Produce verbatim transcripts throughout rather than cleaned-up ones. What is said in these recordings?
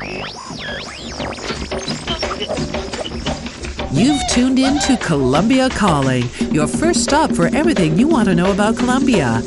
You've tuned in to Colombia Calling, your first stop for everything you want to know about Colombia.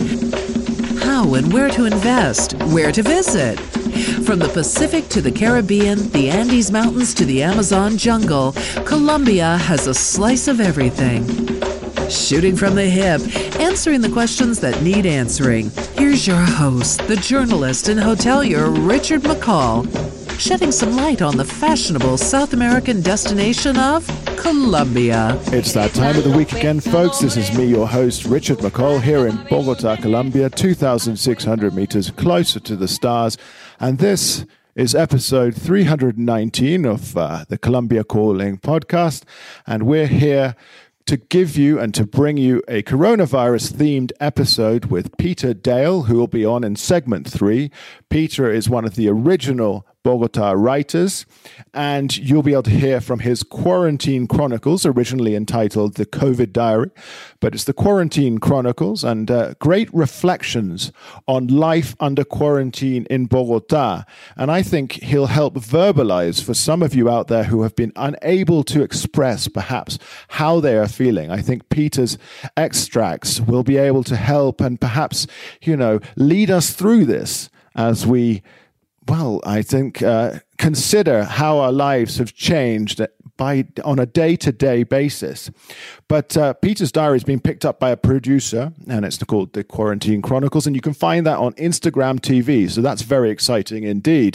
How and where to invest, where to visit. From the Pacific to the Caribbean, the Andes Mountains to the Amazon jungle, Colombia has a slice of everything. Shooting from the hip, answering the questions that need answering. Here's your host, the journalist and hotelier Richard McCall, shedding some light on the fashionable South American destination of Colombia. It's that time of the week again, folks. This is me, your host, Richard McCall, here in Bogota, Colombia, two thousand six hundred meters closer to the stars. And this is episode three hundred nineteen of uh, the Colombia Calling podcast. And we're here to give you and to bring you a coronavirus-themed episode with Peter Dale, who will be on in segment three. Peter is one of the original Bogota writers, and you'll be able to hear from his Quarantine Chronicles, originally entitled The COVID Diary, but it's the Quarantine Chronicles, and uh, great reflections on life under quarantine in Bogota. And I think he'll help verbalize for some of you out there who have been unable to express perhaps how they are feeling. I think Peter's extracts will be able to help and perhaps, you know, lead us through this as we Well, I think uh, consider how our lives have changed by on a day-to-day basis. But uh, Peter's diary has been picked up by a producer, and it's called The Quarantine Chronicles, and you can find that on Instagram T V. So that's very exciting indeed.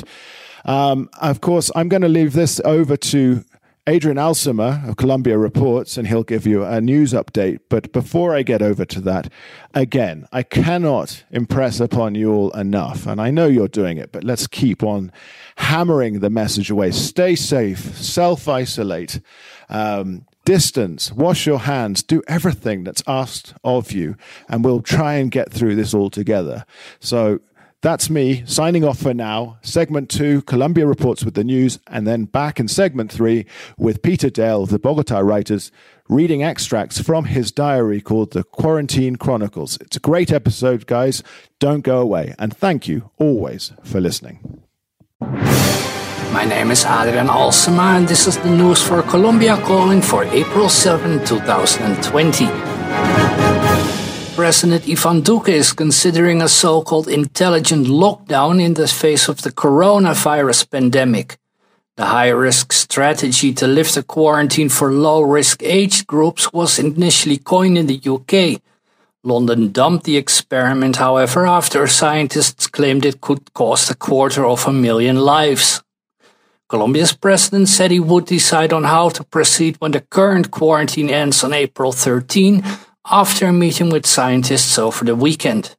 Um, of course, I'm going to leave this over to Adrian Alsima of Colombia Reports, and he'll give you a news update. But before I get over to that, again, I cannot impress upon you all enough, and I know you're doing it, but let's keep on hammering the message away. Stay safe, self-isolate, um, distance, wash your hands, do everything that's asked of you, and we'll try and get through this all together. So that's me signing off for now. Segment two, Colombia Reports with the news, and then back in segment three with Peter Dale of the Bogota Writers, reading extracts from his diary called The Quarantine Chronicles. It's a great episode, guys. Don't go away. And thank you always for listening. My name is Adrian Alsima, and this is the news for Colombia Calling for April seventh, twenty twenty. President Ivan Duque is considering a so-called intelligent lockdown in the face of the coronavirus pandemic. The high-risk strategy to lift the quarantine for low-risk age groups was initially coined in the U K. London dumped the experiment, however, after scientists claimed it could cost a quarter of a million lives. Colombia's president said he would decide on how to proceed when the current quarantine ends on April thirteenth, after a meeting with scientists over the weekend.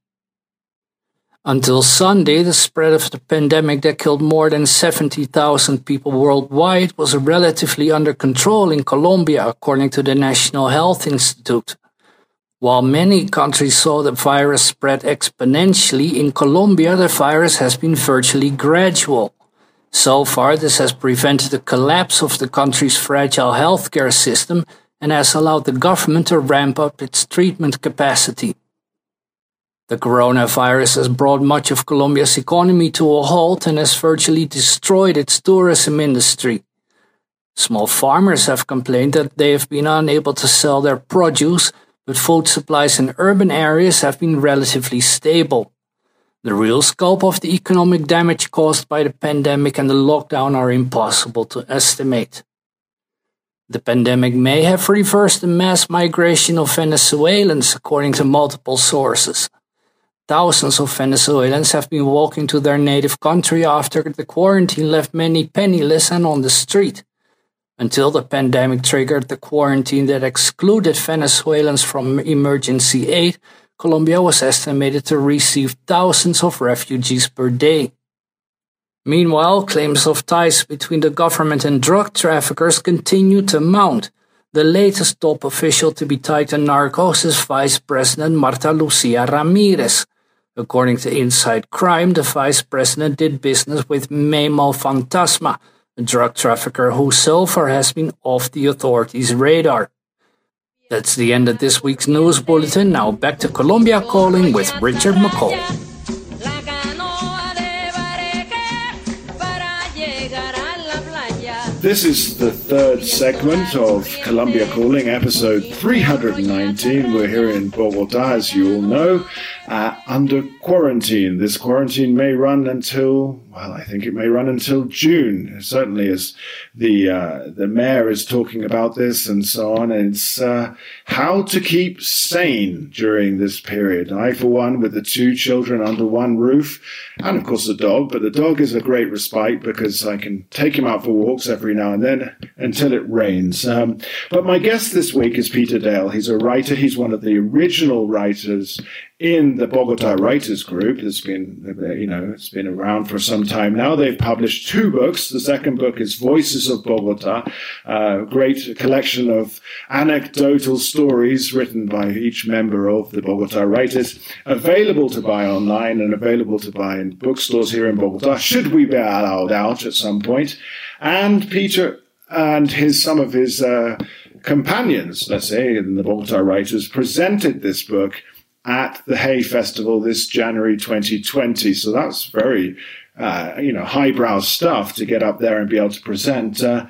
Until Sunday, the spread of the pandemic that killed more than seventy thousand people worldwide was relatively under control in Colombia, according to the National Health Institute. While many countries saw the virus spread exponentially, in Colombia the virus has been virtually gradual. So far, this has prevented the collapse of the country's fragile healthcare system and has allowed the government to ramp up its treatment capacity. The coronavirus has brought much of Colombia's economy to a halt and has virtually destroyed its tourism industry. Small farmers have complained that they have been unable to sell their produce, but food supplies in urban areas have been relatively stable. The real scope of the economic damage caused by the pandemic and the lockdown are impossible to estimate. The pandemic may have reversed the mass migration of Venezuelans, according to multiple sources. Thousands of Venezuelans have been walking to their native country after the quarantine left many penniless and on the street. Until the pandemic triggered the quarantine that excluded Venezuelans from emergency aid, Colombia was estimated to receive thousands of refugees per day. Meanwhile, claims of ties between the government and drug traffickers continue to mount. The latest top official to be tied to narcos is Vice President Marta Lucia Ramirez. According to Inside Crime, the vice president did business with Memo Fantasma, a drug trafficker who so far has been off the authorities' radar. That's the end of this week's news bulletin. Now back to Colombia Calling with Richard McCall. This is the third segment of Colombia Calling, episode three hundred nineteen. We're here in Bogota, as you all know, uh, under quarantine. This quarantine may run until, well, I think it may run until June, certainly as the uh, the mayor is talking about this and so on. And it's uh, how to keep sane during this period. I, for one, with the two children under one roof, and of course the dog, but the dog is a great respite because I can take him out for walks every now and then until it rains. Um, but my guest this week is Peter Dale. He's a writer. He's one of the original writers in the Bogota Writers Group. It's been, you know, it's been around for some time now. They've published two books. The second book is Voices of Bogota, a great collection of anecdotal stories written by each member of the Bogota Writers, available to buy online and available to buy in bookstores here in Bogota, should we be allowed out at some point. And Peter and his some of his uh, companions, let's say, in the Bogota Writers, presented this book at the Hay Festival this January twenty twenty. So that's very, uh, you know, highbrow stuff to get up there and be able to present. Uh,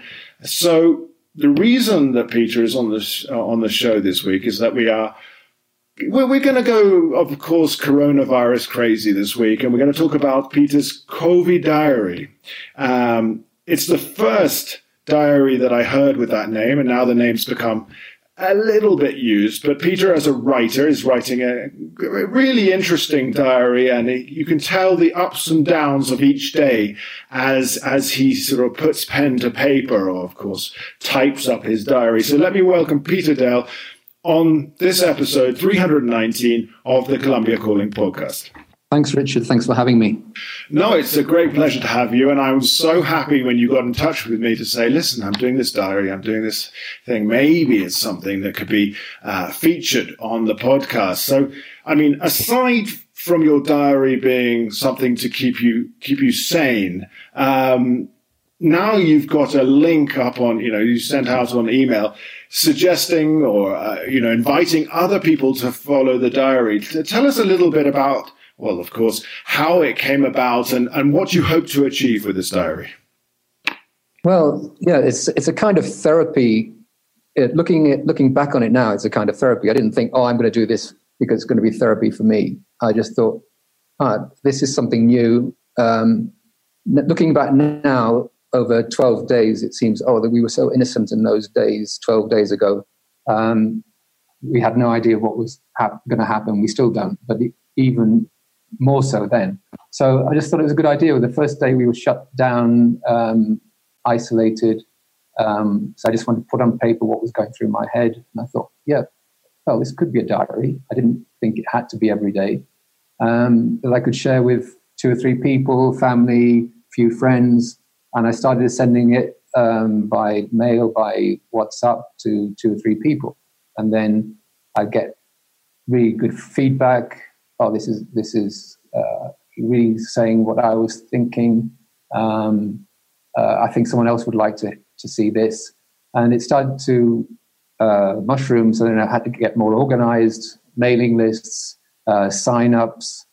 so the reason that Peter is on the uh, on the show this week is that we are Well, we're going to go, of course, coronavirus crazy this week, and we're going to talk about Peter's COVID diary. Um, it's the first diary that I heard with that name, and now the name's become a little bit used. But Peter, as a writer, is writing a really interesting diary, and it, you can tell the ups and downs of each day as as he sort of puts pen to paper, or, of course, types up his diary. So let me welcome Peter Dale on this episode three hundred nineteen of the Colombia Calling podcast. Thanks, Richard. Thanks for having me. No, it's a great pleasure to have you. And I was so happy when you got in touch with me to say, listen, I'm doing this diary, I'm doing this thing. Maybe it's something that could be uh, featured on the podcast. So, I mean, aside from your diary being something to keep you keep you sane, um, now you've got a link up on, you know, you sent out on email suggesting or, uh, you know, inviting other people to follow the diary. Tell us a little bit about, well, of course, how it came about and, and what you hope to achieve with this diary. Well, yeah, it's it's a kind of therapy. It, looking at looking back on it now, it's a kind of therapy. I didn't think, oh, I'm going to do this because it's going to be therapy for me. I just thought, ah, this is something new. Um, looking back now, over twelve days, it seems, oh, that we were so innocent in those days, twelve days ago. Um, we had no idea what was ha- going to happen. We still don't, but even more so then. So I just thought it was a good idea. The first day we were shut down, um, isolated. Um, so I just wanted to put on paper what was going through my head. And I thought, yeah, well, this could be a diary. I didn't think it had to be every day. Um, that I could share with two or three people, family, few friends. And I started sending it um, by mail, by WhatsApp to two or three people. And then I'd get really good feedback. Oh, this is this is uh, really saying what I was thinking. Um, uh, I think someone else would like to, to see this. And it started to uh, mushroom. So then I had to get more organized, mailing lists, uh, sign-ups.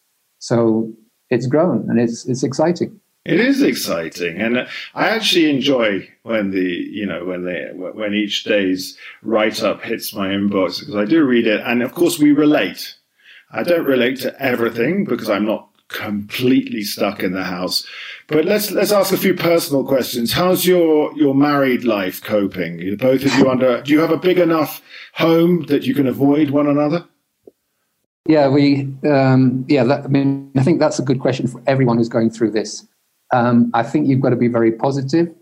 So it's grown and it's it's exciting. It is exciting, and I actually enjoy when the you know when the when each day's write up hits my inbox, because I do read it, and of course we relate. I don't relate to everything because I'm not completely stuck in the house. But let's let's ask a few personal questions. How's your your married life coping? You, both of you under? Do you have a big enough home that you can avoid one another? Yeah, we um, yeah. That, I mean, I think that's a good question for everyone who's going through this. Um, I think you've got to be very positive.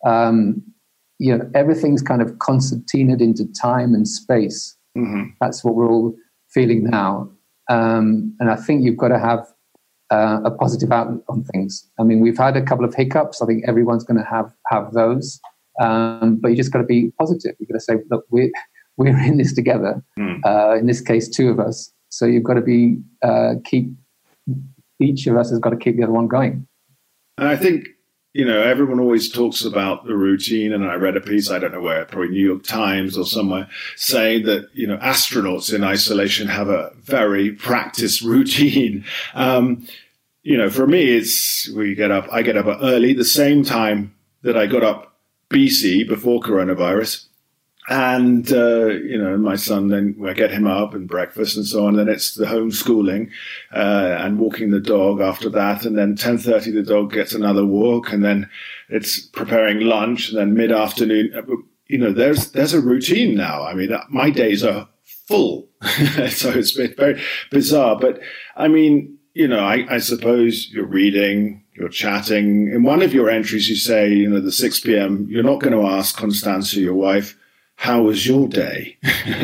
Um, you know, everything's kind of concertinaed into time and space. Mm-hmm. That's what we're all feeling now. Um, and I think you've got to have uh, a positive outlook on things. I mean, we've had a couple of hiccups. I think everyone's going to have have those. Um, but you just got to be positive. You've got to say, look, we're, we're in this together. Mm. Uh, in this case, two of us. So you've got to be, uh, keep, each of us has got to keep the other one going. And I think, you know, everyone always talks about the routine. And I read a piece, I don't know where, probably New York Times or somewhere, saying that, you know, astronauts in isolation have a very practiced routine. Um, you know, for me, it's we get up, I get up early, the same time that I got up B C, before coronavirus. And, uh, you know, my son, then I get him up and breakfast and so on. Then it's the homeschooling uh, and walking the dog after that. And then ten thirty, the dog gets another walk. And then it's preparing lunch. And then mid-afternoon, you know, there's there's a routine now. I mean, my days are full. So it's been very bizarre. But, I mean, you know, I, I suppose you're reading, you're chatting. In one of your entries, you say, you know, the six p.m., you're not going to ask Constanza, your wife, how was your day?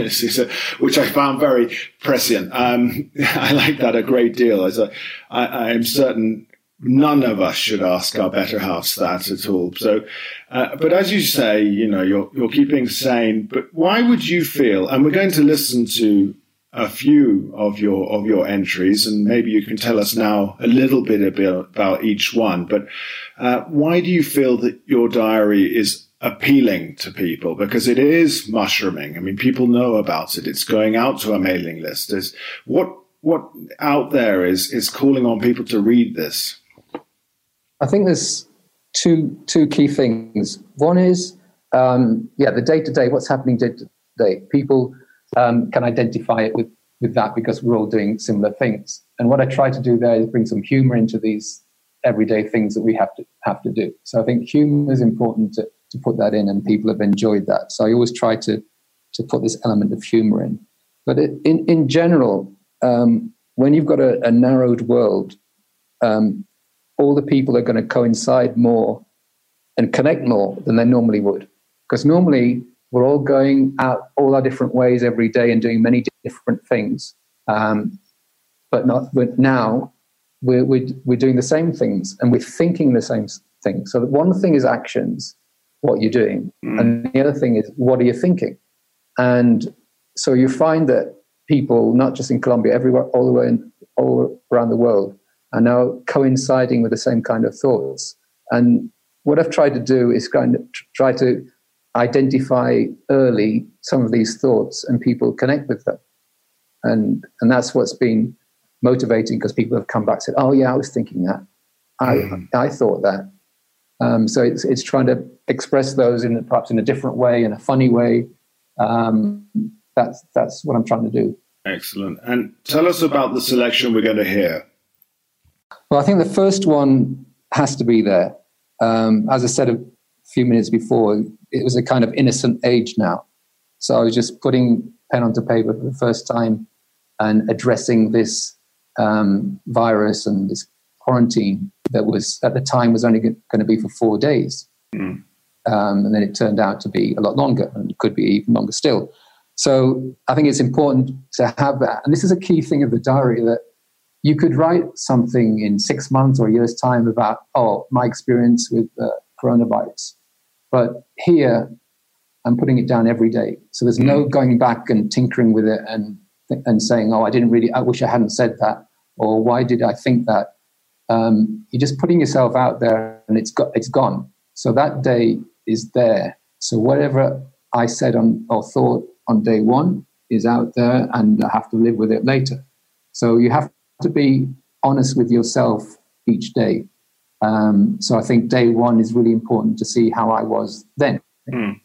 Which I found very prescient. Um, I like that a great deal. As a, I, I am certain none of us should ask our better halves that at all. So, uh, but as you say, you know, you're, you're keeping sane, but why would you feel, and we're going to listen to a few of your, of your entries, and maybe you can tell us now a little bit about, about each one, but, uh, why do you feel that your diary is appealing to people? Because it is mushrooming. I mean, people know about it. It's going out to a mailing list. There's what, what out there is, is calling on people to read this. I think there's two two key things. One is, um, yeah, the day-to-day, what's happening day-to-day. People um, can identify it with, with that because we're all doing similar things. And what I try to do there is bring some humor into these everyday things that we have to have to do. So I think humor is important to, to put that in, and people have enjoyed that. So I always try to to put this element of humor in. But it, in, in general, um, when you've got a, a narrowed world, um, all the people are going to coincide more and connect more than they normally would. Because normally we're all going out all our different ways every day and doing many different things. Um, but not but now we're, we're, we're doing the same things and we're thinking the same things. So one thing is actions, what you're doing. Mm. And the other thing is, what are you thinking? And so you find that people, not just in Colombia, everywhere, all the way in, all around the world, are now coinciding with the same kind of thoughts. And what I've tried to do is kind of try to identify early some of these thoughts and people connect with them. And and that's what's been motivating, because people have come back and said, oh yeah, I was thinking that. I mm. I thought that. Um, so it's it's trying to express those in perhaps in a different way, in a funny way. Um, that's that's what I'm trying to do. Excellent. And tell us about the selection we're going to hear. Well, I think the first one has to be there. Um, as I said a few minutes before, it was a kind of innocent age now. So I was just putting pen onto paper for the first time and addressing this um, virus and this quarantine that was at the time was only going to be for four days. Mm. Um, and then it turned out to be a lot longer, and it could be even longer still. So I think it's important to have that. And this is a key thing of the diary, that you could write something in six months or a year's time about, oh, my experience with uh, coronavirus. But here, I'm putting it down every day. So there's no going back and tinkering with it and and saying, oh, I didn't really, I wish I hadn't said that, or why did I think that? Um, you're just putting yourself out there, and it's got, it's gone. So that day is there. So whatever I said on or thought on day one is out there, and I have to live with it later. So you have to be honest with yourself each day. Um, so I think day one is really important to see how I was then. Mm.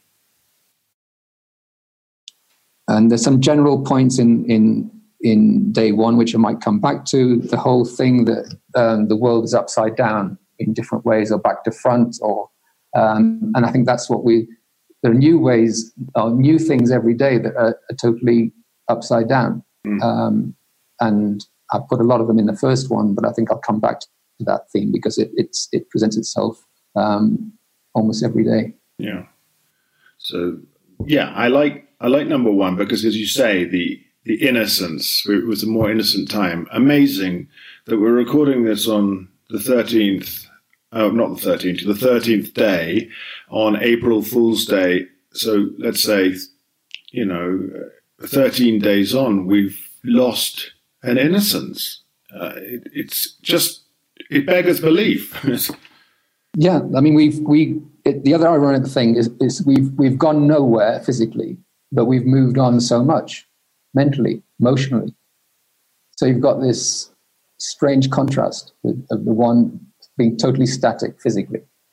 And there's some general points in, in, in day one, which I might come back to. The whole thing that um, the world is upside down in different ways, or back to front, or um, and I think that's what we, there are new ways, or new things every day that are, are totally upside down. Mm. Um, and I put a lot of them in the first one, but I think I'll come back to that theme because it it's, it presents itself um, almost every day. Yeah. So, yeah, I like I like number one because, as you say, the the innocence, it was a more innocent time. Amazing that we're recording this on the thirteenth, oh, not the thirteenth, the thirteenth day on April Fool's Day. So let's say, you know, thirteen days on, we've lost an innocence. Uh, it, it's just, it beggars belief. Yeah, I mean, we've we. It, the other ironic thing is, is we've we've gone nowhere physically, but we've moved on so much mentally, emotionally. So you've got this strange contrast with, of the one being totally static physically. Yeah,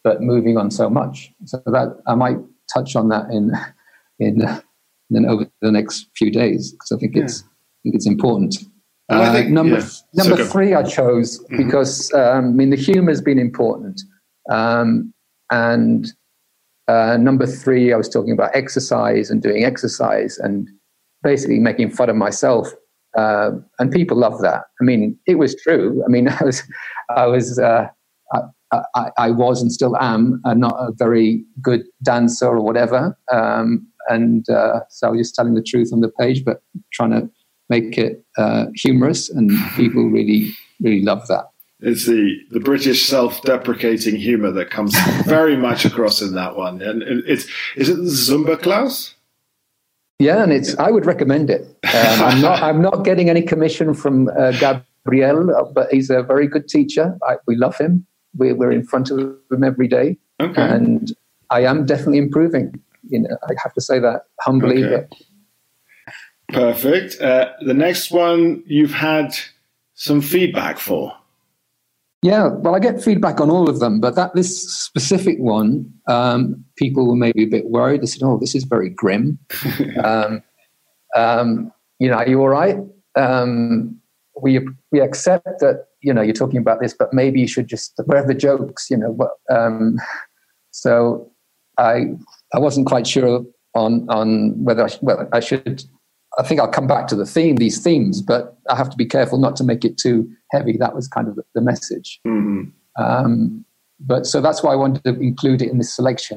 but moving on so much. So that I might touch on that in in then over the next few days, because I think it's yeah. I think it's important. Uh, I think, number yeah. number so three I chose mm-hmm. because um, I mean the humour has been important, um, and uh, number three I was talking about exercise and doing exercise and basically making fun of myself, uh, and people love that. I mean, it was true. I mean, I was I was uh, I, I, I was and still am uh, not a very good dancer or whatever, um, and uh, so I was just telling the truth on the page, but trying to make it uh, humorous, and people really, really love that. It's the, the British self-deprecating humour that comes very much across in that one. And it's is it the Zumba class? Yeah, and it's I would recommend it. Um, I'm not I'm not getting any commission from uh, Gabriel, but he's a very good teacher. I, we love him. We're we're in front of him every day, okay. and I am definitely improving. You know, I have to say that humbly. Okay. But perfect. Uh, the next one you've had some feedback for. Yeah, well, I get feedback on all of them, but that this specific one, um, people were maybe a bit worried. They said, "Oh, this is very grim." um, um, you know, are you all right? Um, we we accept that. You know, you're talking about this, but maybe you should just where are the jokes? You know, um, so I I wasn't quite sure on on whether I sh- well I should. I think I'll come back to the theme, these themes, but I have to be careful not to make it too heavy. That was kind of the message. Mm-hmm. Um, but so that's why I wanted to include it in this selection,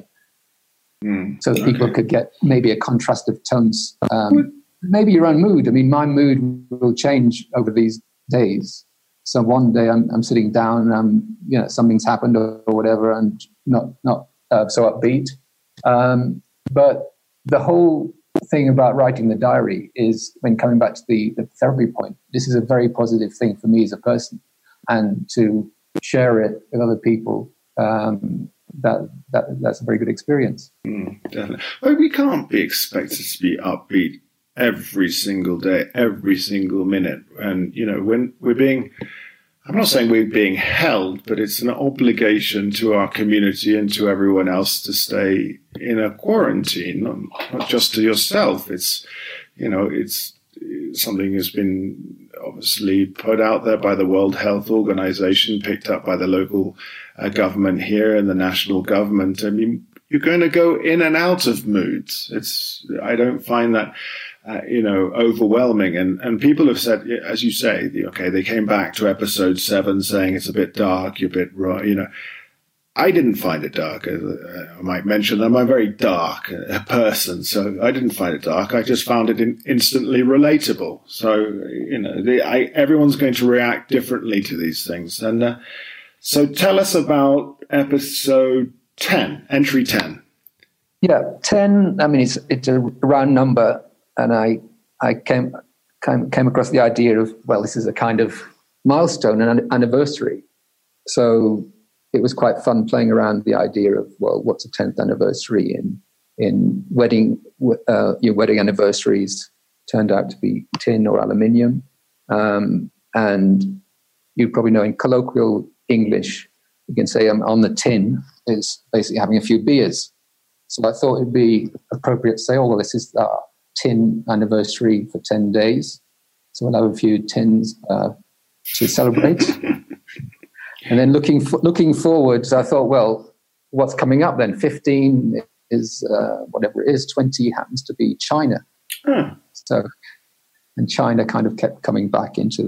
mm, so that okay. people could get maybe a contrast of tones, um, maybe your own mood. I mean, my mood will change over these days. So one day I'm, I'm sitting down and I'm, you know, something's happened or, or whatever, and not not uh, so upbeat. Um, but the whole thing about writing the diary is, when coming back to the, the therapy point, this is a very positive thing for me as a person, and to share it with other people, um, that that that's a very good experience. Mm, definitely. Well, we can't be expected to be upbeat every single day, every single minute. And, you know, when we're being, I'm not saying we're being held, but it's an obligation to our community and to everyone else to stay in a quarantine, not, not just to yourself. It's, you know, it's something that's been obviously put out there by the World Health Organization, picked up by the local uh, government here and the national government. I mean, you're going to go in and out of moods. It's, I don't find that, uh, you know, overwhelming. And, and people have said, as you say, okay, they came back to episode seven saying it's a bit dark, you're a bit raw, you know. I didn't find it dark. I might mention that I'm a very dark person, so I didn't find it dark. I just found it in, instantly relatable. So, you know, the, I, everyone's going to react differently to these things. And uh, so tell us about episode ten, entry ten. Yeah, ten, I mean, it's it's a round number, and I I came came, came across the idea of, well, this is a kind of milestone, an anniversary. So it was quite fun playing around the idea of, well, what's a tenth anniversary in in wedding uh, your wedding anniversaries turned out to be tin or aluminium, um, and you probably know in colloquial English you can say um, on the tin is basically having a few beers. So I thought it'd be appropriate to say, oh, well, this is our tin anniversary for ten days, so we'll have a few tins uh, to celebrate. And then looking for, looking forwards, I thought, well, what's coming up then? fifteen is uh, whatever it is. twenty happens to be China. Hmm. So, and China kind of kept coming back into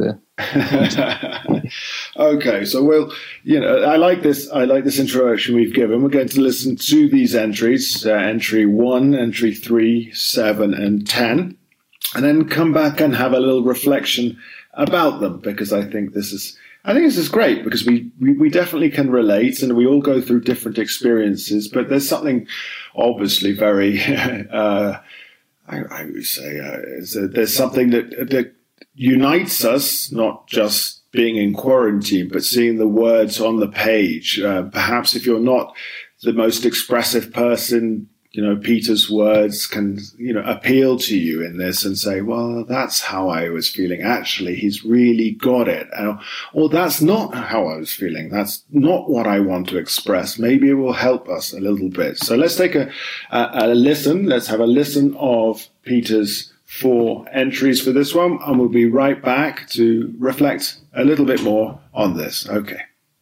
the. Okay, so we'll, you know, I like this. I like this introduction we've given. We're going to listen to these entries: uh, entry one, entry three, seven, and ten, and then come back and have a little reflection about them, because I think this is. I think this is great because we, we, we definitely can relate, and we all go through different experiences, but there's something obviously very, uh, I, I would say, uh, there's something that, that unites us, not just being in quarantine, but seeing the words on the page. Uh, perhaps if you're not the most expressive person, you know, Peter's words can, you know, appeal to you in this and say, well, that's how I was feeling. Actually, he's really got it. Or, or that's not how I was feeling. That's not what I want to express. Maybe it will help us a little bit. So let's take a, a, a listen. Let's have a listen of Peter's four entries for this one, and we'll be right back to reflect a little bit more on this. Okay.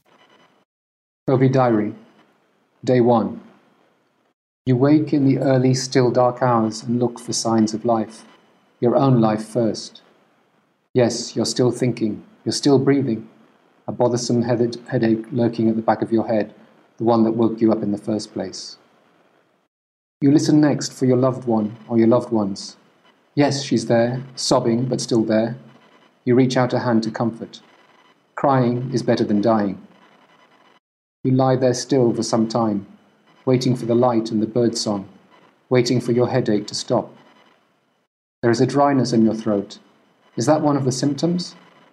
Toby Diary, Day one. You wake in the early, still dark hours and look for signs of life. Your own life first. Yes, you're still thinking. You're still breathing. A bothersome head- headache lurking at the back of your head, the one that woke you up in the first place. You listen next for your loved one or your loved ones. Yes, she's there, sobbing, but still there. You reach out a hand to comfort. Crying is better than dying. You lie there still for some time, waiting for the light and the bird song, waiting for your headache to stop. There is a dryness in your throat. Is that one of the symptoms?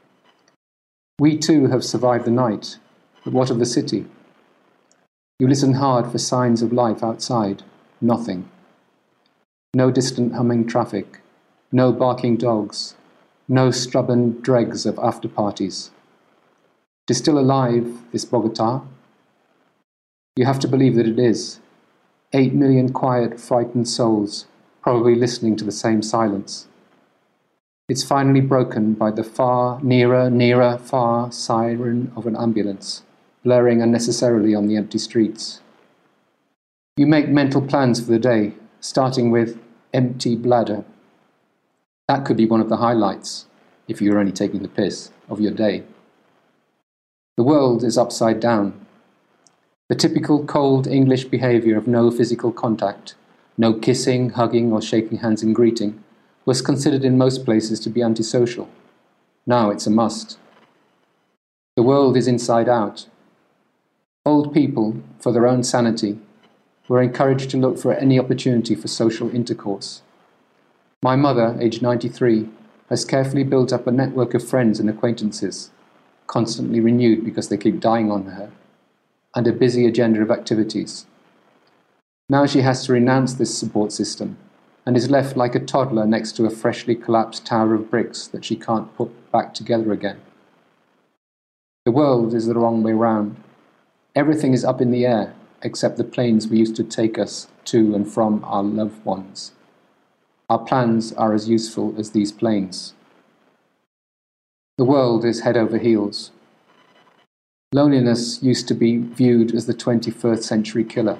We too have survived the night, but what of the city? You listen hard for signs of life outside. Nothing. No distant humming traffic. No barking dogs. No stubborn dregs of after parties. It is still alive, this Bogota. You have to believe that it is. Eight million quiet, frightened souls, probably listening to the same silence. It's finally broken by the far, nearer, nearer, far siren of an ambulance, blaring unnecessarily on the empty streets. You make mental plans for the day, starting with empty bladder. That could be one of the highlights, if you're only taking the piss, of your day. The world is upside down. The typical cold English behaviour of no physical contact, no kissing, hugging or shaking hands in greeting, was considered in most places to be antisocial. Now it's a must. The world is inside out. Old people, for their own sanity, were encouraged to look for any opportunity for social intercourse. My mother, aged ninety-three, has carefully built up a network of friends and acquaintances, constantly renewed because they keep dying on her, and a busy agenda of activities. Now she has to renounce this support system and is left like a toddler next to a freshly collapsed tower of bricks that she can't put back together again. The world is the wrong way round. Everything is up in the air except the planes we used to take us to and from our loved ones. Our plans are as useful as these planes. The world is head over heels. Loneliness used to be viewed as the twenty-first century killer.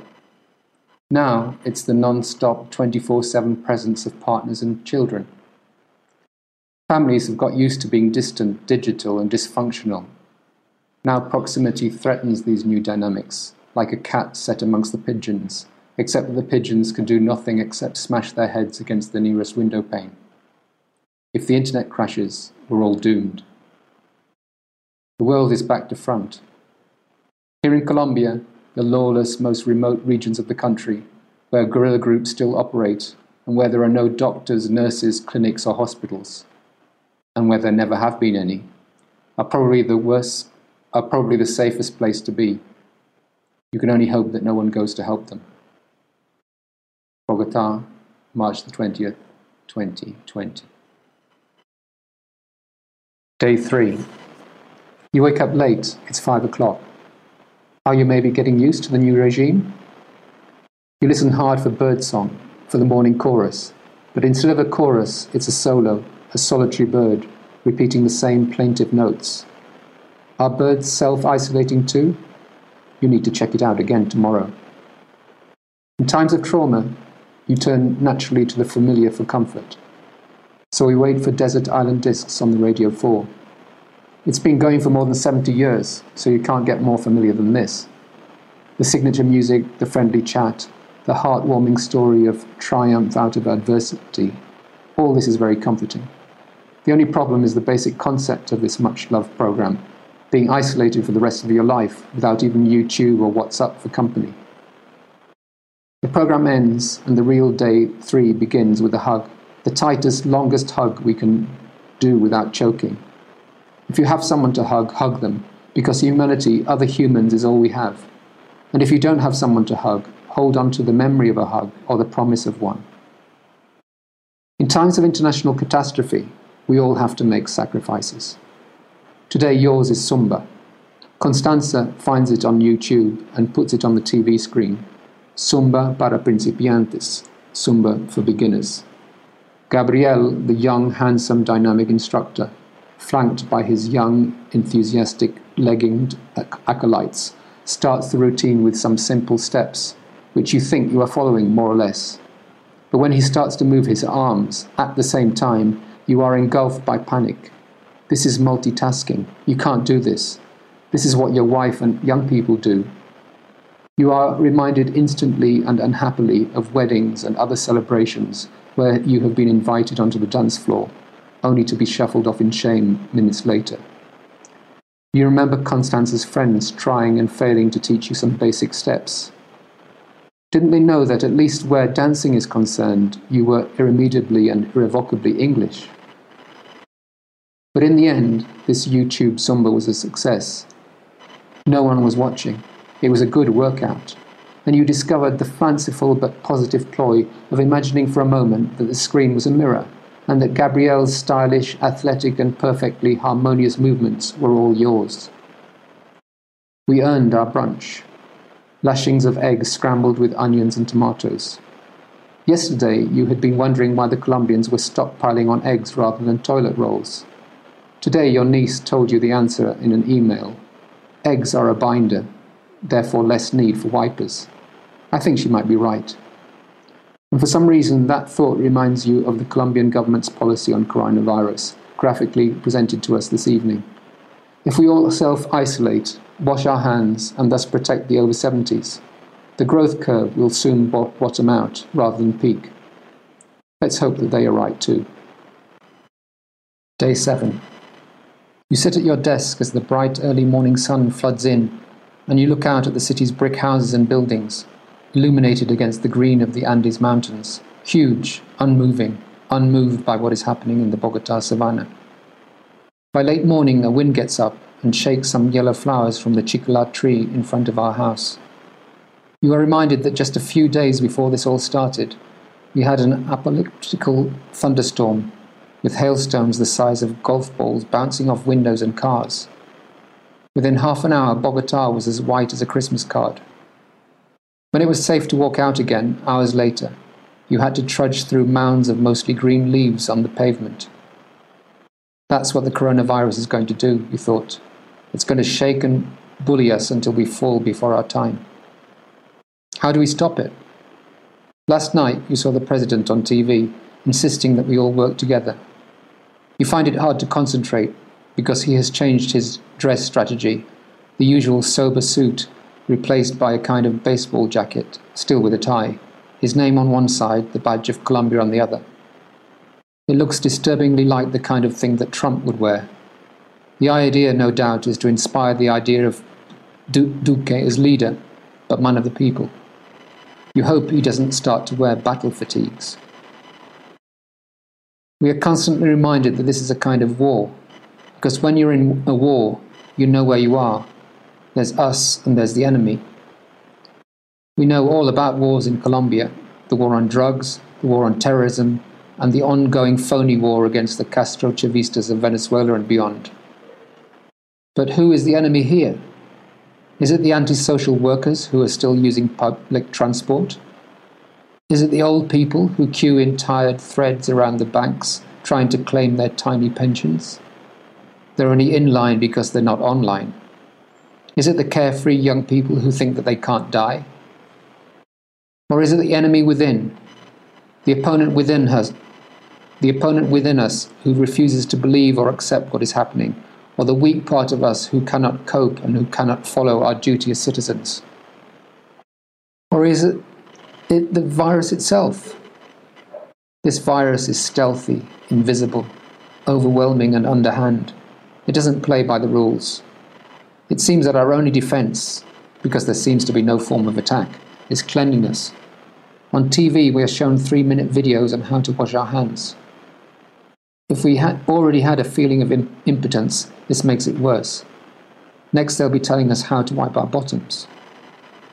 Now it's the non-stop twenty-four seven presence of partners and children. Families have got used to being distant, digital and dysfunctional. Now proximity threatens these new dynamics, like a cat set amongst the pigeons, except that the pigeons can do nothing except smash their heads against the nearest window pane. If the internet crashes, we're all doomed. The world is back to front. Here in Colombia, the lawless, most remote regions of the country, where guerrilla groups still operate, and where there are no doctors, nurses, clinics or hospitals, and where there never have been any, are probably the worst, are probably the safest place to be. You can only hope that no one goes to help them. Bogota, March the twentieth, twenty twenty. Day three. You wake up late, it's five o'clock. Are you maybe getting used to the new regime? You listen hard for birdsong, for the morning chorus, but instead of a chorus, it's a solo, a solitary bird, repeating the same plaintive notes. Are birds self-isolating too? You need to check it out again tomorrow. In times of trauma, you turn naturally to the familiar for comfort. So we wait for Desert Island Discs on the Radio four. It's been going for more than seventy years, so you can't get more familiar than this. The signature music, the friendly chat, the heartwarming story of triumph out of adversity, all this is very comforting. The only problem is the basic concept of this much-loved program, being isolated for the rest of your life without even YouTube or WhatsApp for company. The program ends and the real day three begins with a hug, the tightest, longest hug we can do without choking. If you have someone to hug, hug them, because humanity, other humans, is all we have. And if you don't have someone to hug, hold on to the memory of a hug or the promise of one. In times of international catastrophe, we all have to make sacrifices. Today yours is Sumba. Constanza finds it on YouTube and puts it on the T V screen. Sumba para principiantes, Sumba for beginners. Gabriel, the young, handsome, dynamic instructor, flanked by his young, enthusiastic, legginged acolytes, starts the routine with some simple steps, which you think you are following more or less. But when he starts to move his arms, at the same time, you are engulfed by panic. This is multitasking. You can't do this. This is what your wife and young people do. You are reminded instantly and unhappily of weddings and other celebrations where you have been invited onto the dance floor, only to be shuffled off in shame minutes later. You remember Constance's friends trying and failing to teach you some basic steps. Didn't they know that at least where dancing is concerned, you were irremediably and irrevocably English? But in the end, this YouTube Sumba was a success. No one was watching. It was a good workout. And you discovered the fanciful but positive ploy of imagining for a moment that the screen was a mirror, and that Gabrielle's stylish, athletic and perfectly harmonious movements were all yours. We earned our brunch. Lashings of eggs scrambled with onions and tomatoes. Yesterday, you had been wondering why the Colombians were stockpiling on eggs rather than toilet rolls. Today, your niece told you the answer in an email. Eggs are a binder, therefore less need for wipers. I think she might be right. And for some reason, that thought reminds you of the Colombian government's policy on coronavirus, graphically presented to us this evening. If we all self-isolate, wash our hands, and thus protect the over seventies, the growth curve will soon bottom out rather than peak. Let's hope that they are right too. Day seven. You sit at your desk as the bright early morning sun floods in, and you look out at the city's brick houses and buildings, illuminated against the green of the Andes Mountains, huge, unmoving, unmoved by what is happening in the Bogota savannah. By late morning, a wind gets up and shakes some yellow flowers from the chicola tree in front of our house. You are reminded that just a few days before this all started, we had an apocalyptical thunderstorm, with hailstones the size of golf balls bouncing off windows and cars. Within half an hour, Bogota was as white as a Christmas card. When it was safe to walk out again, hours later, you had to trudge through mounds of mostly green leaves on the pavement. That's what the coronavirus is going to do, you thought. It's going to shake and bully us until we fall before our time. How do we stop it? Last night, you saw the president on T V, insisting that we all work together. You find it hard to concentrate because he has changed his dress strategy, the usual sober suit replaced by a kind of baseball jacket, still with a tie, his name on one side, the badge of Colombia on the other. It looks disturbingly like the kind of thing that Trump would wear. The idea, no doubt, is to inspire the idea of du- Duque as leader, but man of the people. You hope he doesn't start to wear battle fatigues. We are constantly reminded that this is a kind of war, because when you're in a war, you know where you are. There's us and there's the enemy. We know all about wars in Colombia, the war on drugs, the war on terrorism, and the ongoing phony war against the Castro Chavistas of Venezuela and beyond. But who is the enemy here? Is it the antisocial workers who are still using public transport? Is it the old people who queue in tired threads around the banks, trying to claim their tiny pensions? They're only in line because they're not online. Is it the carefree young people who think that they can't die? Or is it the enemy within, the opponent within us, the opponent within us who refuses to believe or accept what is happening, or the weak part of us who cannot cope and who cannot follow our duty as citizens? Or is it, it the virus itself? This virus is stealthy, invisible, overwhelming and underhand. It doesn't play by the rules. It seems that our only defense, because there seems to be no form of attack, is cleanliness. On T V, we are shown three-minute videos on how to wash our hands. If we had already had a feeling of imp- impotence, this makes it worse. Next, they'll be telling us how to wipe our bottoms.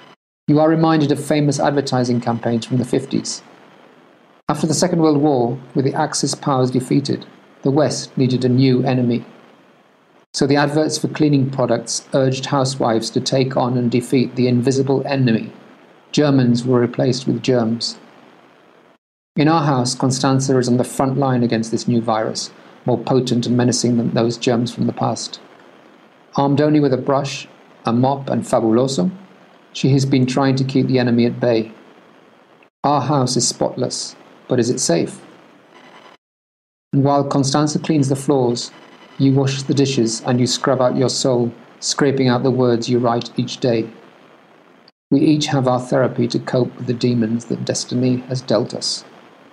You are reminded of famous advertising campaigns from the fifties. After the Second World War, with the Axis powers defeated, the West needed a new enemy. So the adverts for cleaning products urged housewives to take on and defeat the invisible enemy. Germans were replaced with germs. In our house, Constanza is on the front line against this new virus, more potent and menacing than those germs from the past. Armed only with a brush, a mop and fabuloso, she has been trying to keep the enemy at bay. Our house is spotless, but is it safe? And while Constanza cleans the floors, you wash the dishes and you scrub out your soul, scraping out the words you write each day. We each have our therapy to cope with the demons that destiny has dealt us.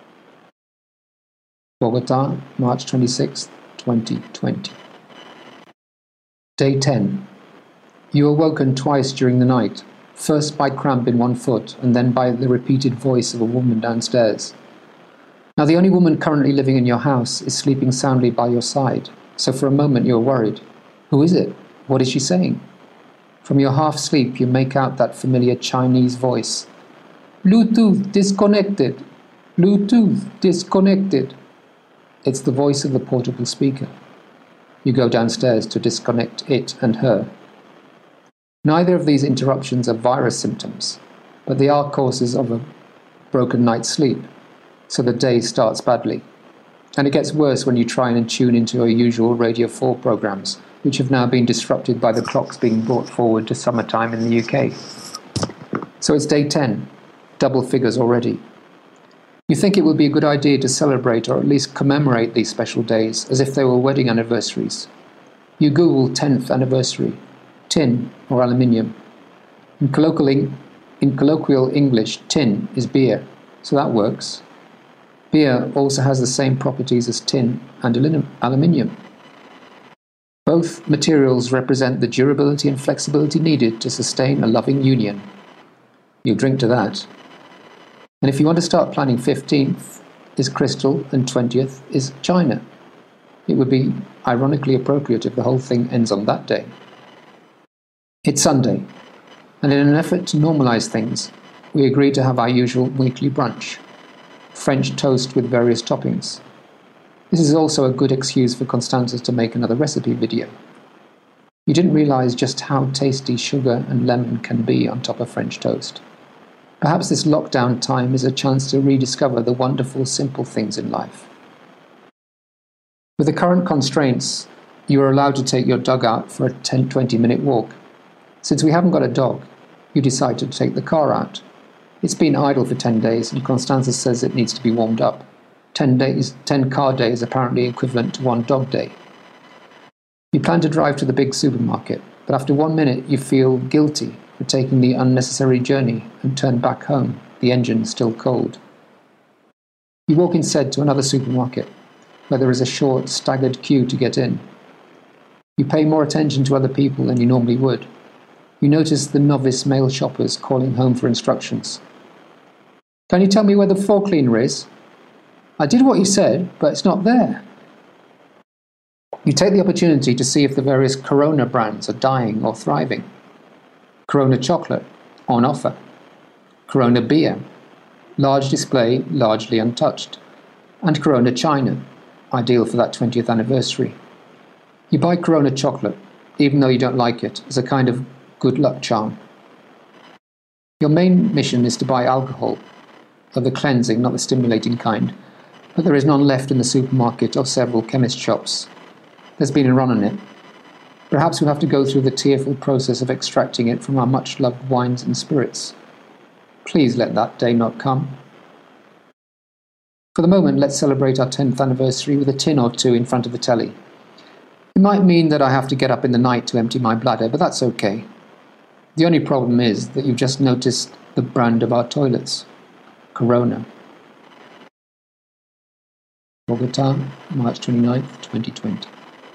Bogota, March twenty-sixth, twenty twenty. Day ten. You are woken twice during the night, first by cramp in one foot and then by the repeated voice of a woman downstairs. Now the only woman currently living in your house is sleeping soundly by your side, so for a moment you are worried. Who is it? What is she saying? From your half-sleep you make out that familiar Chinese voice. Bluetooth disconnected. Bluetooth disconnected. It's the voice of the portable speaker. You go downstairs to disconnect it and her. Neither of these interruptions are virus symptoms, but they are causes of a broken night's sleep, so the day starts badly. And it gets worse when you try and tune into your usual Radio four programs, which have now been disrupted by the clocks being brought forward to summertime in the U K. So it's day ten, double figures already. You think it would be a good idea to celebrate or at least commemorate these special days as if they were wedding anniversaries. You Google tenth anniversary, tin or aluminium. In colloquial, in colloquial English, tin is beer, so that works. Beer also has the same properties as tin and aluminium. Both materials represent the durability and flexibility needed to sustain a loving union. You drink to that. And if you want to start planning, fifteenth is crystal and twentieth is china. It would be ironically appropriate if the whole thing ends on that day. It's Sunday, and in an effort to normalize things, we agreed to have our usual weekly brunch. French toast with various toppings. This is also a good excuse for Constanza to make another recipe video. You didn't realize just how tasty sugar and lemon can be on top of French toast. Perhaps this lockdown time is a chance to rediscover the wonderful simple things in life. With the current constraints, you are allowed to take your dog out for a ten to twenty minute walk. Since we haven't got a dog, you decide to take the car out. It's been idle for ten days and Constanza says it needs to be warmed up. ten days, ten car days apparently equivalent to one dog day. You plan to drive to the big supermarket, but after one minute you feel guilty for taking the unnecessary journey and turn back home, the engine still cold. You walk instead to another supermarket, where there is a short, staggered queue to get in. You pay more attention to other people than you normally would. You notice the novice male shoppers calling home for instructions. Can you tell me where the floor cleaner is? I did what you said, but it's not there. You take the opportunity to see if the various Corona brands are dying or thriving. Corona chocolate, on offer. Corona beer, large display, largely untouched. And Corona china, ideal for that twentieth anniversary. You buy Corona chocolate, even though you don't like it, as a kind of good luck charm. Your main mission is to buy alcohol, of the cleansing, not the stimulating kind, but there is none left in the supermarket or several chemist shops. There's been a run on it. Perhaps we'll have to go through the tearful process of extracting it from our much-loved wines and spirits. Please let that day not come. For the moment, let's celebrate our tenth anniversary with a tin or two in front of the telly. It might mean that I have to get up in the night to empty my bladder, but that's okay. The only problem is that you've just noticed the brand of our toilets. Corona. Bogota, March twenty-ninth, twenty twenty.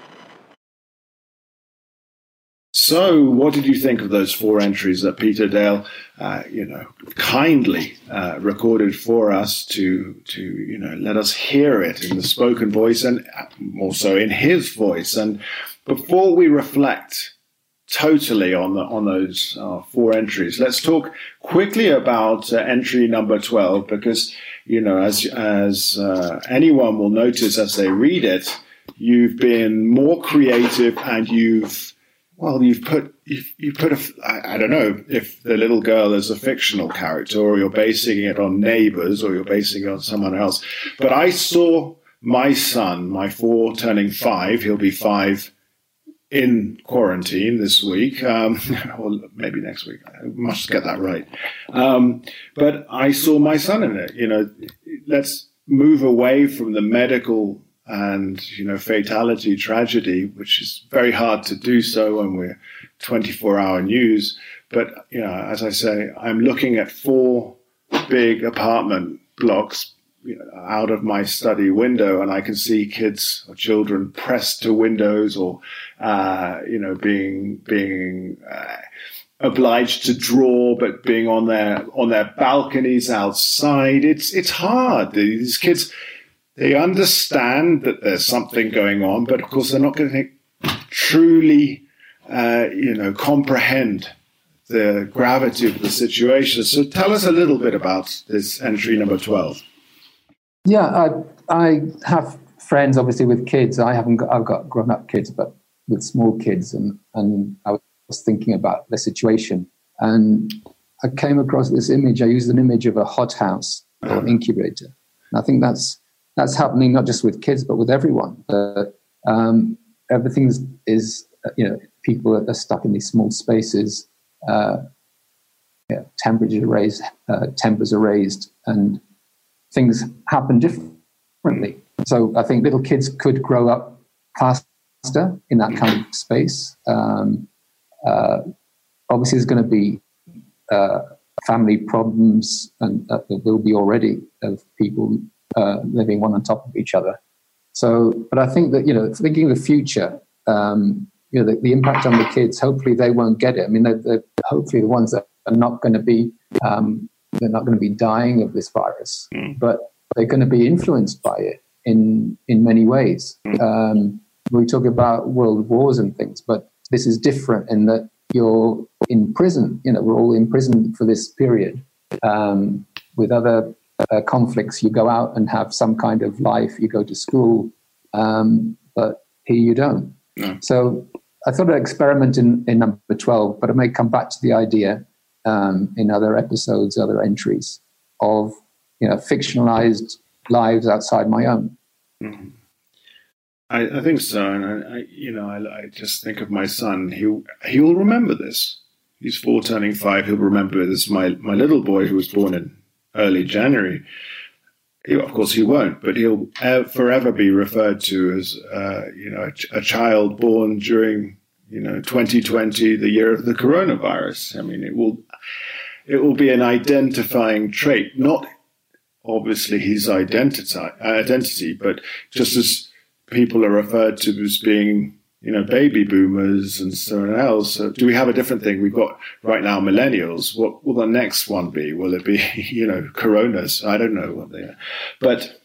So, what did you think of those four entries that Peter Dale, uh, you know, kindly uh, recorded for us to, to, you know, let us hear it in the spoken voice and also in his voice? And before we reflect totally on the, on those uh, four entries. Let's talk quickly about uh, entry number twelve, because, you know, as as uh, anyone will notice as they read it, you've been more creative, and you've well, you've put you've, you put a I, I don't know if the little girl is a fictional character, or you're basing it on neighbors, or you're basing it on someone else. But I saw my son, my four turning five. He'll be five in quarantine this week, um, or maybe next week. I must get that right. Um, but I saw my son in it. You know, let's move away from the medical and, you know, fatality tragedy, which is very hard to do so when we're twenty-four hour news. But, you know, as I say, I'm looking at four big apartment blocks, you know, out of my study window, and I can see kids or children pressed to windows, or, uh, you know, being, being, uh, obliged to draw, but being on their, on their balconies outside. It's, it's hard. These kids, they understand that there's something going on, but of course they're not going to truly, uh, you know, comprehend the gravity of the situation. So tell us a little bit about this entry number twelve. Yeah, I, I have friends, obviously, with kids. I haven't got, I've got grown-up kids, but with small kids, and, and I was thinking about the situation. And I came across this image. I used an image of a hothouse or an incubator. And I think that's that's happening not just with kids, but with everyone. Uh, um, everything is, is, you know, people are stuck in these small spaces. Uh, yeah, temperature raised, uh, tempers are raised, and things happen differently. So I think little kids could grow up faster in that kind of space. Um, uh, obviously, there's going to be uh, family problems, and uh, there will be already, of people uh, living one on top of each other. So, but I think that, you know, thinking of the future, um, you know, the, the impact on the kids, hopefully they won't get it. I mean, they're, they're hopefully the ones that are not going to be um, they're not going to be dying of this virus, mm. but they're going to be influenced by it in in many ways. Mm. Um, we talk about world wars and things, but this is different in that you're in prison. You know, we're all in prison for this period. Um, with other uh, conflicts, you go out and have some kind of life. You go to school, um, but here you don't. Mm. So I thought I'd experiment in, in number twelve, but I may come back to the idea Um, in other episodes, other entries of, you know, fictionalized lives outside my own. Mm-hmm. I, I think so, and I, I you know, I, I just think of my son. He he will remember this. He's four, turning five. He'll remember this. My my little boy, who was born in early January. He, of course, he won't, but he'll forever be referred to as, uh, you know, a, a child born during, you know, twenty twenty, the year of the coronavirus. I mean, it will, it will be an identifying trait, not obviously his identity, identity, but just as people are referred to as being, you know, baby boomers and so on else. So do we have a different thing? We've got right now millennials. What will the next one be? Will it be, you know, coronas? I don't know what they are, but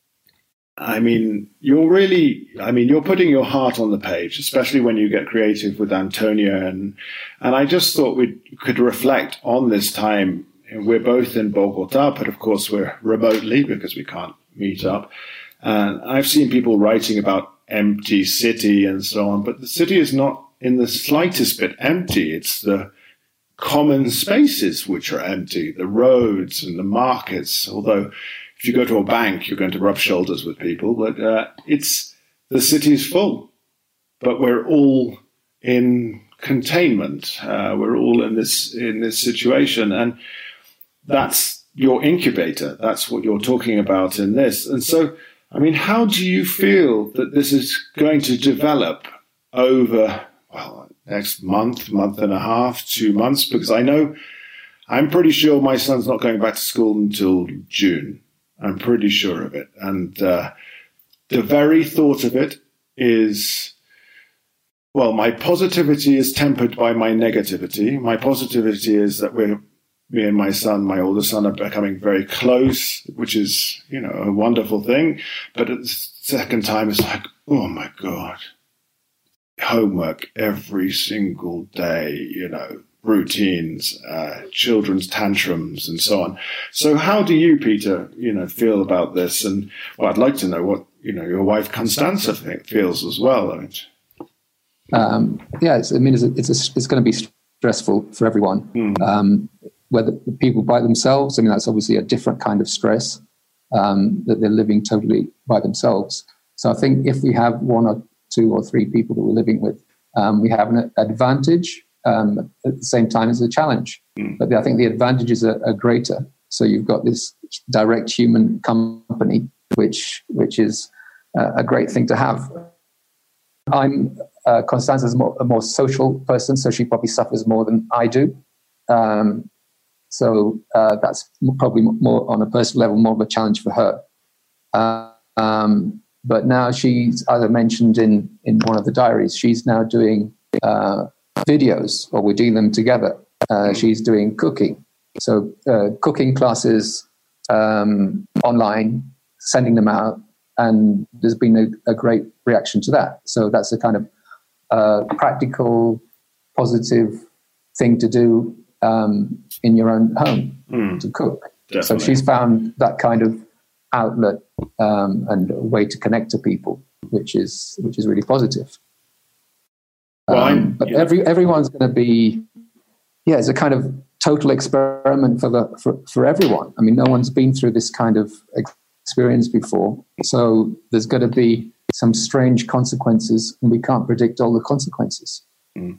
I mean, you're really, I mean, you're putting your heart on the page, especially when you get creative with Antonia. And, and I just thought we could reflect on this time. We're both in Bogota, but of course we're remotely because we can't meet up. And I've seen people writing about empty city and so on, but the city is not in the slightest bit empty. It's the common spaces which are empty, the roads and the markets, although if you go to a bank, you're going to rub shoulders with people, but uh, it's the city's full. But we're all in containment. Uh, we're all in this in this situation, and that's your incubator. That's what you're talking about in this. And so, I mean, how do you feel that this is going to develop over, well, next month, month and a half, two months? Because I know, I'm pretty sure my son's not going back to school until June. I'm pretty sure of it. And uh, the very thought of it is, well, my positivity is tempered by my negativity. My positivity is that we're, me and my son, my older son, are becoming very close, which is, you know, a wonderful thing. But at the second time, it's like, oh my God, homework every single day, you know, routines, uh, children's tantrums and so on. So how do you, Peter, you know, feel about this? And well, I'd like to know what, you know, your wife Constanza feels as well. I mean, um, yeah, it's, I mean, it's, a, it's, a, it's going to be stressful for everyone. Mm. Um, whether people by themselves, I mean, that's obviously a different kind of stress, um, that they're living totally by themselves. So I think if we have one or two or three people that we're living with, um, we have an advantage. Um, at the same time as a challenge. Mm. But I think the advantages are, are greater. So you've got this direct human company, which which is uh, a great thing to have. I'm uh, Constanza's more, a more social person, so she probably suffers more than I do. Um, so uh, that's probably more on a personal level, more of a challenge for her. Uh, um, but now she's, as I mentioned in, in one of the diaries, she's now doing uh, videos, or we're doing them together. Uh, she's doing cooking. So uh, cooking classes um, online, sending them out, and there's been a, a great reaction to that. So that's a kind of uh, practical, positive thing to do um, in your own home, mm, to cook. Definitely. So she's found that kind of outlet um, and a way to connect to people, which is which is really positive. Well, um, but yeah. every everyone's going to be, yeah, it's a kind of total experiment for the for, for everyone. I mean, no one's been through this kind of experience before, so there's going to be some strange consequences, and we can't predict all the consequences. Mm.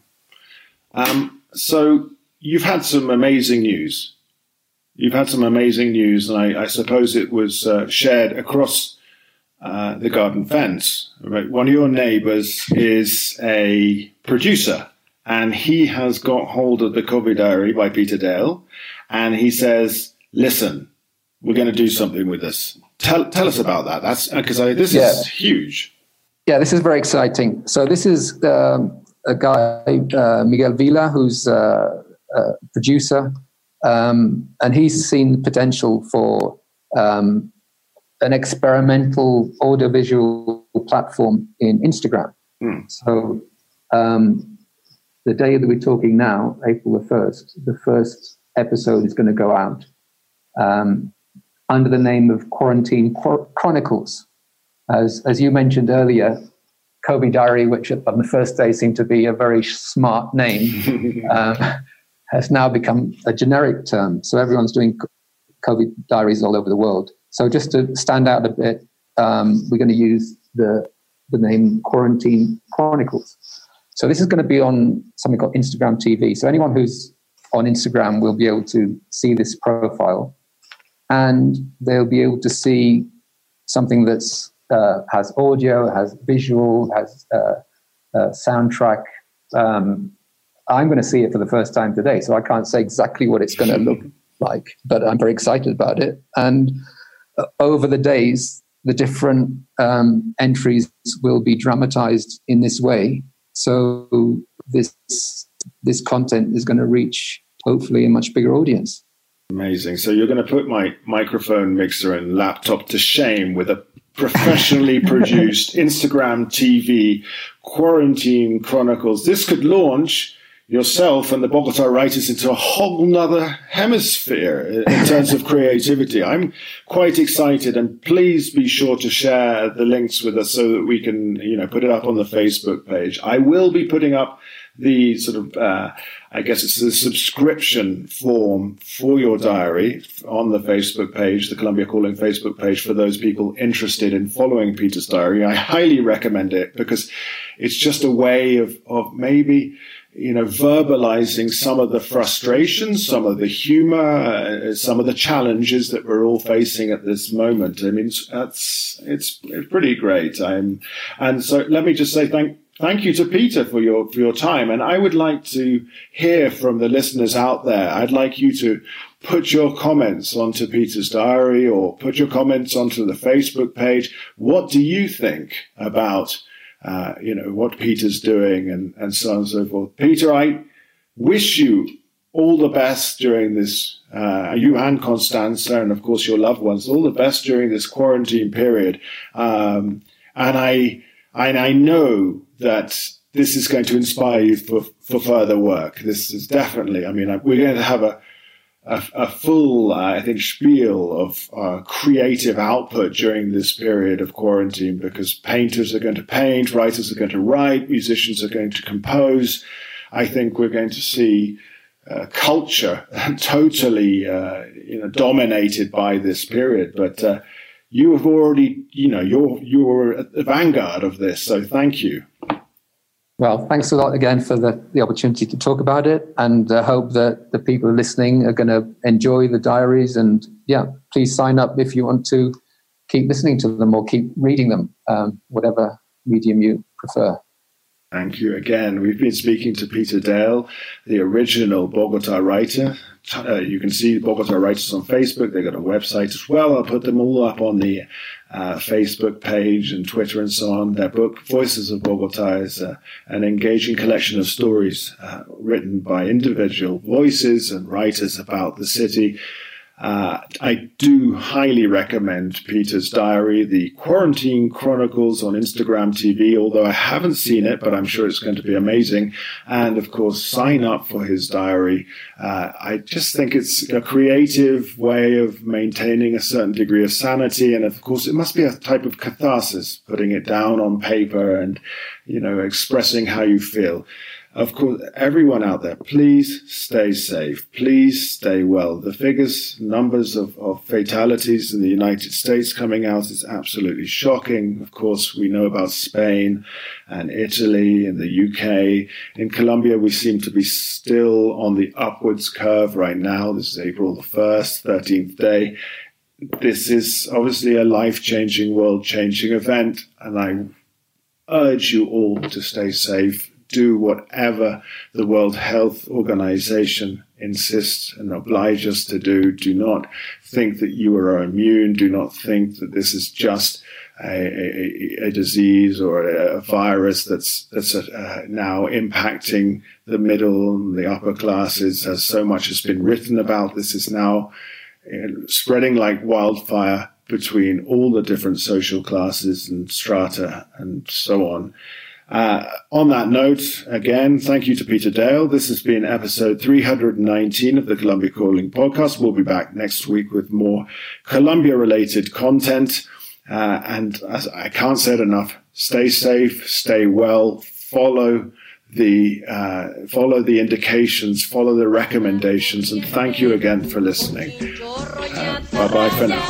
Um, so you've had some amazing news. You've had some amazing news, and I, I suppose it was uh, shared across uh, the garden fence. Right? One of your neighbours is a producer, and he has got hold of the COVID Diary by Peter Dale, and he says, "Listen, we're going to do something with this." Tell tell us about that. That's because this yeah. is huge. Yeah, this is very exciting. So this is um, a guy, uh, Miguel Vila, who's uh, a producer. Um, and he's seen the potential for um, an experimental audiovisual platform in Instagram. Mm. So um, the day that we're talking now, April the first, the first episode is going to go out um, under the name of Quarantine Chronicles. As, as you mentioned earlier, COVID Diary, which on the first day seemed to be a very smart name, um, has now become a generic term. So everyone's doing COVID diaries all over the world. So just to stand out a bit, um, we're going to use the the name Quarantine Chronicles. So this is going to be on something called Instagram T V. So anyone who's on Instagram will be able to see this profile, and they'll be able to see something that's uh, has audio, has visual, has uh, uh, soundtrack. Um, I'm going to see it for the first time today, so I can't say exactly what it's going to look like, but I'm very excited about it. And uh, over the days, the different um, entries will be dramatized in this way. So this this content is going to reach, hopefully, a much bigger audience. Amazing. So you're going to put my microphone, mixer, and laptop to shame with a professionally produced Instagram T V Quarantine Chronicles. This could launch yourself and the Bogota writers into a whole nother hemisphere in terms of creativity. I'm quite excited, and please be sure to share the links with us so that we can, you know, put it up on the Facebook page. I will be putting up the sort of, uh, I guess it's the subscription form for your diary on the Facebook page, the Columbia Calling Facebook page, for those people interested in following Peter's diary. I highly recommend it because it's just a way of, of maybe, you know, verbalizing some of the frustrations, some of the humor, uh, some of the challenges that we're all facing at this moment. I mean, that's, it's, it's pretty great. I'm, and so let me just say thank, thank you to Peter for your, for your time. And I would like to hear from the listeners out there. I'd like you to put your comments onto Peter's diary or put your comments onto the Facebook page. What do you think about Uh, you know, what Peter's doing and, and so on and so forth. Peter, I wish you all the best during this, uh, you and Constanza, and of course your loved ones, all the best during this quarantine period. Um, and I, and I know that this is going to inspire you for, for further work. This is definitely, I mean, we're going to have a, a, a full, uh, I think, spiel of uh, creative output during this period of quarantine, because painters are going to paint, writers are going to write, musicians are going to compose. I think we're going to see uh, culture totally, uh, you know, dominated by this period. But uh, you have already, you know, you're you're at the vanguard of this. So thank you. Well, thanks a lot again for the, the opportunity to talk about it, and I uh, hope that the people listening are going to enjoy the diaries. And yeah, please sign up if you want to keep listening to them or keep reading them, um, whatever medium you prefer. Thank you again. We've been speaking to Peter Dale, the original Bogota writer. Uh, you can see Bogota Writers on Facebook. They've got a website as well. I'll put them all up on the uh, Facebook page and Twitter and so on. Their book, Voices of Bogota, is uh, an engaging collection of stories uh, written by individual voices and writers about the city. Uh, I do highly recommend Peter's diary, the Quarantine Chronicles on Instagram T V, although I haven't seen it, but I'm sure it's going to be amazing. And of course, sign up for his diary. Uh, I just think it's a creative way of maintaining a certain degree of sanity. And of course, it must be a type of catharsis, putting it down on paper and, you know, expressing how you feel. Of course, everyone out there, please stay safe. Please stay well. The figures, numbers of, of fatalities in the United States coming out is absolutely shocking. Of course, we know about Spain and Italy and the U K. In Colombia, we seem to be still on the upwards curve right now. This is April the first, thirteenth day. This is obviously a life-changing, world-changing event, and I urge you all to stay safe. Do whatever the World Health Organization insists and oblige us to do. Do not think that you are immune. Do not think that this is just a, a, a disease or a virus that's that's uh, now impacting the middle and the upper classes, as so much has been written about. This is now uh, spreading like wildfire between all the different social classes and strata and so on. Uh, on that note, again, thank you to Peter Dale. This has been episode three hundred nineteen of the Colombia Calling podcast. We'll be back next week with more Colombia-related content. Uh, and as I can't say it enough, stay safe, stay well, follow the uh, follow the indications, follow the recommendations, and thank you again for listening. Uh, bye-bye for now.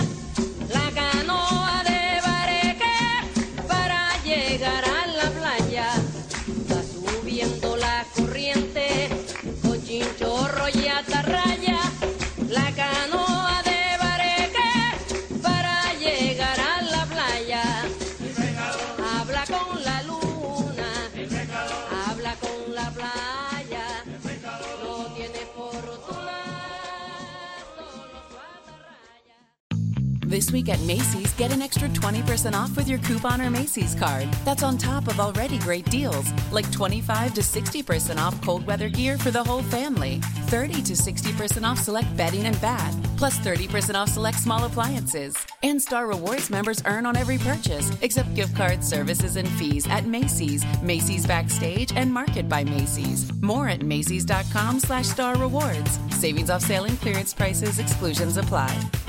This week at Macy's, get an extra twenty percent off with your coupon or Macy's card. That's on top of already great deals, like twenty-five to sixty percent off cold weather gear for the whole family, thirty to sixty percent off select bedding and bath, plus thirty percent off select small appliances. And Star Rewards members earn on every purchase, except gift cards, services, and fees at Macy's, Macy's Backstage, and Market by Macy's. More at Macy's.com slash Star Rewards. Savings off sale and clearance prices, exclusions apply.